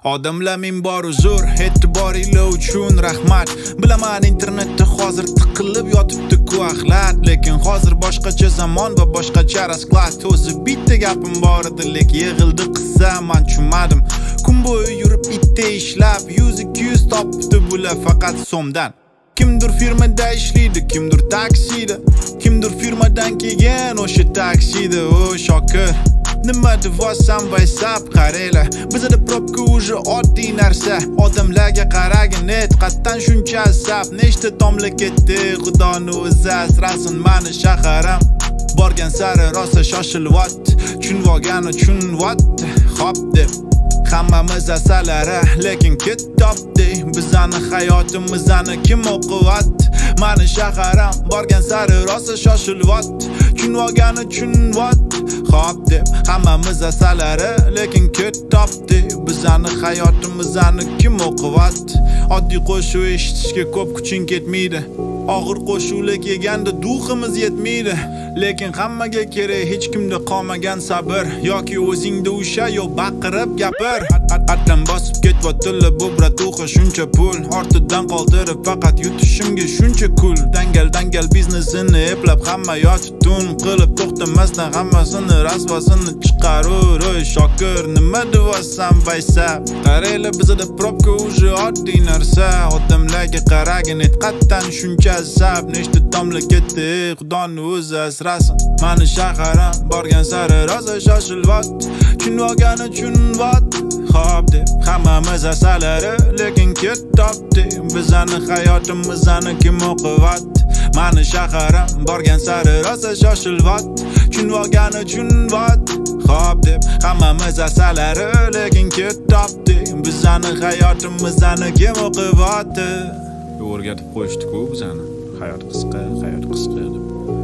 Odamlar minbor uzr, e'tiboringlar uchun rahmat. Bilaman internetda hozir tiqilib yotibdi guvohlar, lekin hozir boshqacha zamon va boshqacha rasqlat. O'zi bitta gapim bor edi, lekin yig'ildi qissa, men tushunmadim. Kun bo'yi yurib itda ishlab, 100-200 topdi bular faqat so'mdan. Kimdir firmada ishlaydi, kimdir taksida, kimdir firmadan kelgan o'sha taksida. O shokir, nima devosan vaysab qaranglar, bizda probka уже oddiy narsa. Odamlarga qaragin, qatdan shuncha asab. Nechta tomla ketdi, Xudoni o'zi asrasin mani shaharim. Borgan sari rosa shoshilyapti, tushunvogan tushunyapti. Hop deb hammamiz asalari, lekin kitobdi bizani hayotimizni kim o'qiyapti? Mani shaharim borgan sari rosa shoshilyapti, tushunvogan tushunyapti. Hop deb hammamiz asalari, lekin kitobdi bizani hayotimizni kim o'qiyapti? Oddiy qo'shuv eshitishga ko'p kuching ketmaydi, og'ir qo'shuvlar kelganda duximiz yetmaydi. Lekin hammaga kerak hech kimda qolmagan sabr, yoki o'zingda usha yo baqirib gapir. Qatdan bosib ketyaptilar bu bratuxa shuncha pul, ortidan qoldirib faqat yutishimga shuncha kul. Dangal biznesini eplab hamma yotib tun qilib, to'xtamasdan hammasini rasvosini chiqarur. Oy shokir, nima devosan vaysab qaranglar, bizda probka уже oddiy narsa. Odamlarga qaragin, qatdan shuncha asab. Nechta tomla ketdi, Xudoni o'zi asrasin mani shaharim. Borgan sari rosa shoshilyapti, tushunvogani tushunyapti. Hop deb hammamiz asalari, lekin kitobdi bizani hayotimizni kim o'qiyapti? Mani shaharim borgan sari rosa shoshilyapti, tushunvogani tushunyapti. Hop deb hammamiz asalari, lekin kitobdi bizani hayotimizni kim o'qiyapti? O'rgatib qo'yishdi-ku bizani. Hayot qisqa deb.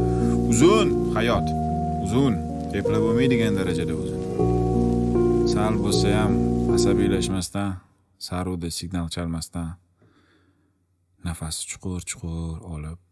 Uzun hayot, uzun, eplab bo'lmaydigan darajada uzun. Sal bo'lsa ham asabiylashmasdan, saruvda signal chalmasdan, nafas chuqur olib